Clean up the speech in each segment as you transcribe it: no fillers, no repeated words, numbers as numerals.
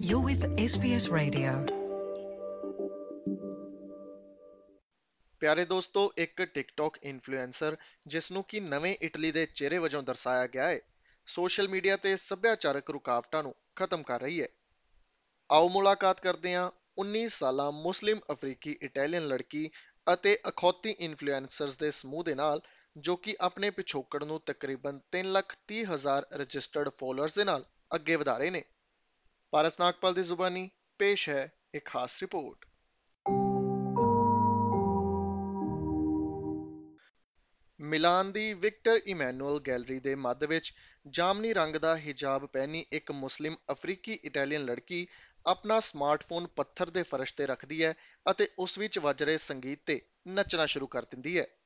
You're with SBS Radio. ਪਿਆਰੇ ਦੋਸਤੋ, ਇੱਕ ਟਿਕਟੌਕ ਇਨਫਲੂਐਂਸਰ ਜਿਸ ਨੂੰ ਕਿ ਨਵੇਂ ਇਟਲੀ ਦੇ ਚਿਹਰੇ ਵਜੋਂ ਦਰਸਾਇਆ ਗਿਆ ਹੈ, ਸੋਸ਼ਲ ਮੀਡੀਆ ਤੇ ਸੱਭਿਆਚਾਰਕ ਰੁਕਾਵਟਾਂ ਨੂੰ ਖਤਮ ਕਰ ਰਹੀ ਹੈ। ਆਓ ਮੁਲਾਕਾਤ ਕਰਦੇ ਹਾਂ 19 ਸਾਲਾ ਮੁਸਲਿਮ ਅਫਰੀਕੀ ਇਟਾਲੀਅਨ ਲੜਕੀ ਅਤੇ ਅਖੌਤੀ ਇਨਫਲੂਐਂਸਰਸ ਦੇ ਸਮੂਹ ਦੇ ਨਾਲ, ਜੋ ਕਿ ਆਪਣੇ ਪਿਛੋਕੜ ਨੂੰ ਤਕਰੀਬਨ 3,30,000 ਰਜਿਸਟਰਡ ਫੋਲੋਅਰਸ ਦੇ ਨਾਲ ਅੱਗੇ ਵਧਾ ਰਹੇ ਨੇ। ਪਾਰਸ ਨਾਗਪਾਲ ਦੀ ਜ਼ੁਬਾਨੀ ਪੇਸ਼ ਹੈ ਇੱਕ ਖਾਸ ਰਿਪੋਰਟ। ਮਿਲਾਨ ਦੀ ਵਿਕਟਰ ਇਮੈਨੂਅਲ ਗੈਲਰੀ ਦੇ ਮੱਧ ਵਿੱਚ ਜਾਮਨੀ ਰੰਗ ਦਾ ਹਿਜਾਬ ਪਹਿਨੀ ਇੱਕ ਮੁਸਲਿਮ ਅਫਰੀਕੀ ਇਟਾਲੀਅਨ ਲੜਕੀ ਆਪਣਾ ਸਮਾਰਟਫੋਨ ਪੱਥਰ ਦੇ ਫਰਸ਼ ਤੇ ਰੱਖਦੀ ਹੈ ਅਤੇ ਉਸ ਵਿੱਚ ਵੱਜ ਰਹੇ ਸੰਗੀਤ ਤੇ ਨੱਚਣਾ ਸ਼ੁਰੂ ਕਰ ਦਿੰਦੀ ਹੈ।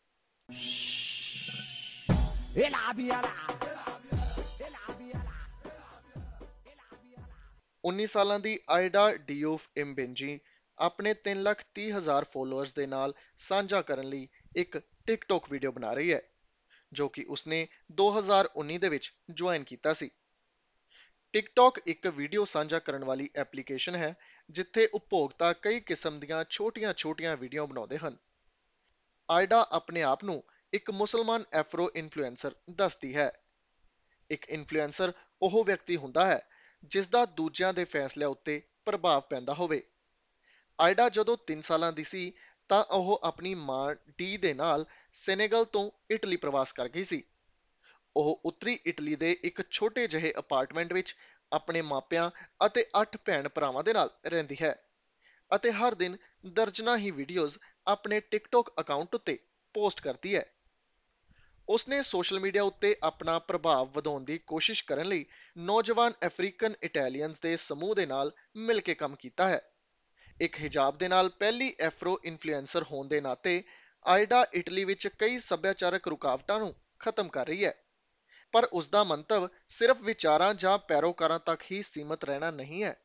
ਉੱਨੀ ਸਾਲਾਂ ਦੀ ਆਇਡਾ ਡੀਓਫ ਇੰਬੇਂਜੀ ਆਪਣੇ 3,30,000 ਫੋਲੋਅਰਸ ਦੇ ਨਾਲ ਸਾਂਝਾ ਕਰਨ ਲਈ ਇੱਕ ਟਿਕਟੌਕ ਵੀਡੀਓ ਬਣਾ ਰਹੀ ਹੈ, ਜੋ ਕਿ ਉਸਨੇ 2019 ਦੇ ਵਿੱਚ ਜੁਆਇਨ ਕੀਤਾ ਸੀ। ਟਿਕਟੌਕ ਇੱਕ ਵੀਡੀਓ ਸਾਂਝਾ ਕਰਨ ਵਾਲੀ ਐਪਲੀਕੇਸ਼ਨ ਹੈ ਜਿੱਥੇ ਉਪਭੋਗਤਾ ਕਈ ਕਿਸਮ ਦੀਆਂ ਛੋਟੀਆਂ-ਛੋਟੀਆਂ ਵੀਡੀਓ ਬਣਾਉਂਦੇ ਹਨ। ਆਇਡਾ ਆਪਣੇ ਆਪ ਨੂੰ ਇੱਕ ਮੁਸਲਮਾਨ ਐਫਰੋ ਇਨਫਲੂਐਂਸਰ ਦੱਸਦੀ ਹੈ। ਇੱਕ ਇਨਫਲੂਐਂਸਰ ਉਹ ਵਿਅਕਤੀ ਹੁੰਦਾ ਹੈ ਜਿਸ ਦਾ ਦੂਜਿਆਂ ਦੇ ਫੈਸਲਿਆਂ ਉੱਤੇ ਪ੍ਰਭਾਵ ਪੈਂਦਾ ਹੋਵੇ। ਆਇਡਾ ਜਦੋਂ 3 ਸਾਲਾਂ ਦੀ ਸੀ ਤਾਂ ਉਹ ਆਪਣੀ ਮਾਂ ਡੀ ਦੇ ਨਾਲ ਸੈਨੇਗਲ ਤੋਂ ਇਟਲੀ ਪ੍ਰਵਾਸ ਕਰ ਗਈ ਸੀ। ਉਹ ਉੱਤਰੀ ਇਟਲੀ ਦੇ ਇੱਕ ਛੋਟੇ ਜਿਹੇ ਅਪਾਰਟਮੈਂਟ ਵਿੱਚ ਆਪਣੇ ਮਾਪਿਆਂ ਅਤੇ 8 ਭੈਣ ਭਰਾਵਾਂ ਦੇ ਨਾਲ ਰਹਿੰਦੀ ਹੈ ਅਤੇ ਹਰ ਦਿਨ ਦਰਜਨਾਂ ਹੀ ਵੀਡੀਓਜ਼ ਆਪਣੇ ਟਿਕਟੌਕ ਅਕਾਊਂਟ ਉੱਤੇ ਪੋਸਟ ਕਰਦੀ ਹੈ। ਉਸਨੇ ਸੋਸ਼ਲ ਮੀਡੀਆ ਉੱਤੇ ਆਪਣਾ ਪ੍ਰਭਾਵ ਵਧਾਉਣ ਦੀ ਕੋਸ਼ਿਸ਼ ਕਰਨ ਲਈ ਨੌਜਵਾਨ ਅਫਰੀਕਨ ਇਟਾਲੀਅਨਸ ਦੇ ਸਮੂਹ ਦੇ ਨਾਲ ਮਿਲ ਕੇ ਕੰਮ ਕੀਤਾ ਹੈ। ਇੱਕ ਹਿਜਾਬ ਦੇ ਨਾਲ ਪਹਿਲੀ ਐਫਰੋ ਇਨਫਲੂਐਂਸਰ ਹੋਣ ਦੇ ਨਾਤੇ ਆਇਡਾ ਇਟਲੀ ਵਿੱਚ ਕਈ ਸੱਭਿਆਚਾਰਕ ਰੁਕਾਵਟਾਂ ਨੂੰ ਖਤਮ ਕਰ ਰਹੀ ਹੈ, ਪਰ ਉਸ ਦਾ ਮੰਤਵ ਸਿਰਫ ਵਿਚਾਰਾਂ ਜਾਂ ਪੈਰੋਕਾਰਾਂ ਤੱਕ ਹੀ ਸੀਮਤ ਰਹਿਣਾ ਨਹੀਂ ਹੈ।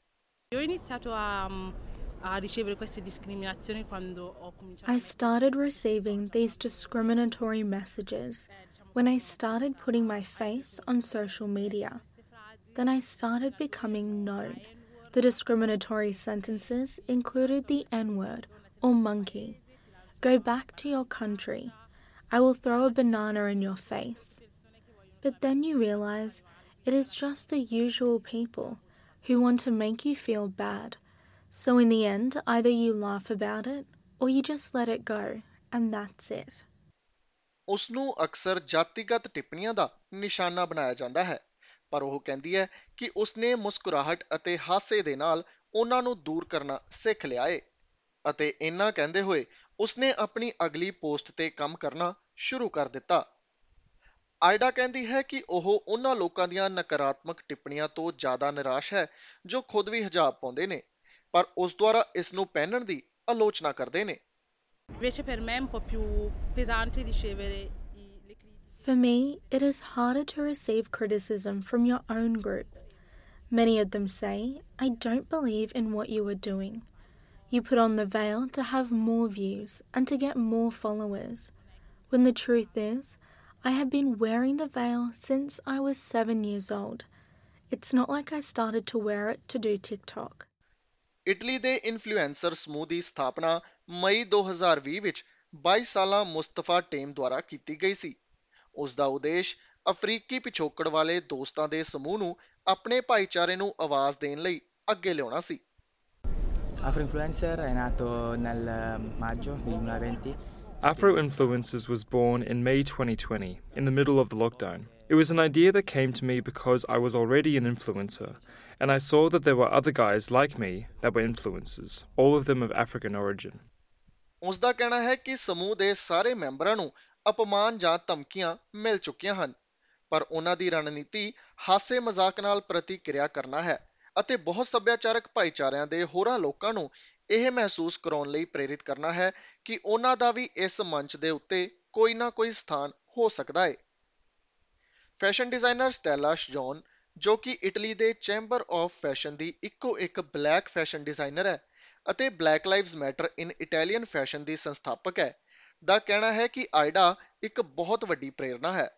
I started receiving these discriminatory messages when I started putting my face on social media. Then I started becoming known. The discriminatory sentences included the N-word or monkey. Go back to your country. I will throw a banana in your face. But then you realize it is just the usual people who want to make you feel bad. So in the end, either you laugh about it or you just let it go, and that's it. ਉਸਨੂੰ ਅਕਸਰ ਜਾਤੀਗਤ ਟਿੱਪਣੀਆਂ ਦਾ ਨਿਸ਼ਾਨਾ ਬਣਾਇਆ ਜਾਂਦਾ ਹੈ, ਪਰ ਉਹ ਕਹਿੰਦੀ ਹੈ ਕਿ ਉਸਨੇ ਮੁਸਕਰਾਹਟ ਅਤੇ ਹਾਸੇ ਦੇ ਨਾਲ ਉਹਨਾਂ ਨੂੰ ਦੂਰ ਕਰਨਾ ਸਿੱਖ ਲਿਆ ਏ ਅਤੇ ਇੰਨਾ ਕਹਿੰਦੇ ਹੋਏ ਉਸਨੇ ਆਪਣੀ ਅਗਲੀ ਪੋਸਟ ਤੇ ਕੰਮ ਕਰਨਾ ਸ਼ੁਰੂ ਕਰ ਦਿੱਤਾ। ਆਇਡਾ ਕਹਿੰਦੀ ਹੈ ਕਿ ਉਹ ਉਹਨਾਂ ਲੋਕਾਂ ਦੀਆਂ ਨਕਾਰਾਤਮਕ ਟਿੱਪਣੀਆਂ ਤੋਂ ਜ਼ਿਆਦਾ ਨਿਰਾਸ਼ ਹੈ ਜੋ ਖੁਦ ਵੀ ਹਿਜਾਬ ਪਾਉਂਦੇ ਨੇ ਪਰ ਉਸ ਦੁਆਰਾ ਇਸ ਨੂੰ ਪਹਿਨਣ ਦੀ ਆਲੋਚਨਾ ਕਰਦੇ ਨੇ। For me, it is harder to receive criticism from your own group. Many of them say, I don't believe in what you are doing. You put on the veil to have more views and to get more followers. When the truth is, I have been wearing the veil since I was 7 years old. It's not like I started to wear it to do TikTok. Italy ਦੇ influencer ਸਮੂਹ ਦੀ ਸਥਾਪਨਾ ਮਈ 2020 ਵਿੱਚ 22 ਸਾਲਾ Mustafa time ਦੁਆਰਾ ਕੀਤੀ ਗਈ ਸੀ। ਉਸ ਦਾ ਉਦੇਸ਼ ਅਫਰੀਕੀ ਪਿਛੋਕੜ ਵਾਲੇ ਦੋਸਤਾਂ ਦੇ ਸਮੂਹ ਨੂੰ ਆਪਣੇ ਭਾਈਚਾਰੇ ਨੂੰ ਆਵਾਜ਼ ਦੇਣ ਲਈ ਅੱਗੇ ਲਿਆਉਣਾ ਸੀ। Afro-Influencer è nato nel maggio del 2020. Afro-Influencers was born in May 2020, in the middle of the lockdown. It was an idea that came to me because I was already an influencer, and I saw that there were other guys like me that were influencers, all of them of African origin. ਉਸ ਦਾ ਕਹਿਣਾ ਹੈ ਕਿ ਸਮੂਹ ਦੇ ਸਾਰੇ ਮੈਂਬਰਾਂ ਨੂੰ ਅਪਮਾਨ ਜਾਂ ਧਮਕੀਆਂ ਮਿਲ ਚੁੱਕੀਆਂ ਹਨ, ਪਰ ਉਹਨਾਂ ਦੀ ਰਣਨੀਤੀ ਹਾਸੇ ਮਜ਼ਾਕ ਨਾਲ ਪ੍ਰਤੀਕਿਰਿਆ ਕਰਨਾ ਹੈ ਅਤੇ ਬਹੁਤ ਸੱਭਿਆਚਾਰਕ ਭਾਈਚਾਰਿਆਂ ਦੇ ਹੋਰਾਂ ਲੋਕਾਂ ਨੂੰ ਇਹ ਮਹਿਸੂਸ ਕਰਾਉਣ ਲਈ ਪ੍ਰੇਰਿਤ ਕਰਨਾ ਹੈ ਕਿ ਉਹਨਾਂ ਦਾ ਵੀ ਇਸ ਮੰਚ ਦੇ ਉੱਤੇ ਕੋਈ ਨਾ ਕੋਈ ਸਥਾਨ ਹੋ ਸਕਦਾ ਹੈ। ਫੈਸ਼ਨ ਡਿਜ਼ਾਈਨਰ ਸਟੈਲਾ ਸ਼ਜੌਨ, ਜੋ ਕਿ ਇਟਲੀ ਦੇ ਚੈਂਬਰ ਆਫ ਫੈਸ਼ਨ ਦੀ ਇੱਕੋ ਇੱਕ ਬਲੈਕ ਫੈਸ਼ਨ ਡਿਜ਼ਾਈਨਰ ਹੈ ਅਤੇ black lives matter in Italian fashion ਦੀ ਸੰਸਥਾਪਕ ਹੈ, ਦਾ ਕਹਿਣਾ ਹੈ ਕਿ ਆਇਡਾ ਇੱਕ ਬਹੁਤ ਵੱਡੀ ਪ੍ਰੇਰਨਾ ਹੈ।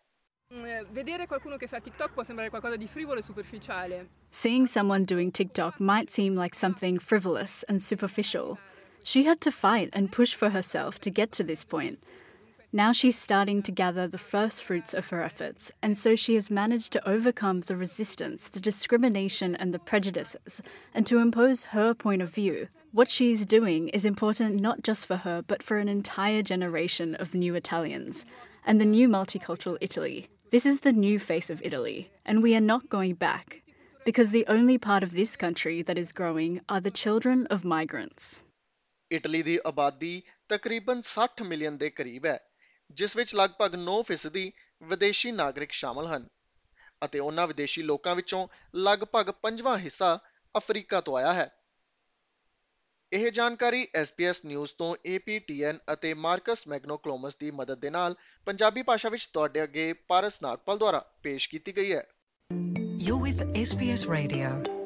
Vedere qualcuno che fa TikTok può sembrare qualcosa di frivolo e superficiale. Seeing someone doing TikTok might seem like something frivolous and superficial. She had to fight and push for herself to get to this point. Now she's starting to gather the first fruits of her efforts, and so she has managed to overcome the resistance, the discrimination and the prejudices, and to impose her point of view. What she's doing is important not just for her, but for an entire generation of new Italians, and the new multicultural Italy. This is the new face of Italy, and we are not going back, because the only part of this country that is growing are the children of migrants. Italy ਦੀ ਆਬਾਦੀ ਤਕਰੀਬਨ 60 million ਦੇ ਕਰੀਬ ਹੈ, ਜਿਸ ਵਿੱਚ ਲਗਭਗ 9% ਵਿਦੇਸ਼ੀ ਨਾਗਰਿਕ ਸ਼ਾਮਲ ਹਨ ਅਤੇ ਉਹਨਾਂ ਵਿਦੇਸ਼ੀ ਲੋਕਾਂ ਵਿੱਚੋਂ ਲਗਭਗ 5ਵਾਂ ਹਿੱਸਾ ਅਫਰੀਕਾ ਤੋਂ ਆਇਆ ਹੈ। ਇਹ ਜਾਣਕਾਰੀ SBS ਨਿਊਜ਼ ਤੋਂ APTN ਅਤੇ ਮਾਰਕਸ ਮੈਗਨੋਕਲੋਮਸ ਦੀ ਮਦਦ ਦੇ ਨਾਲ ਪੰਜਾਬੀ ਭਾਸ਼ਾ ਵਿੱਚ ਤੁਹਾਡੇ ਅੱਗੇ ਪਾਰਸ ਨਾਗਪਾਲ ਦੁਆਰਾ ਪੇਸ਼ ਕੀਤੀ ਗਈ ਹੈ। You're with SBS Radio.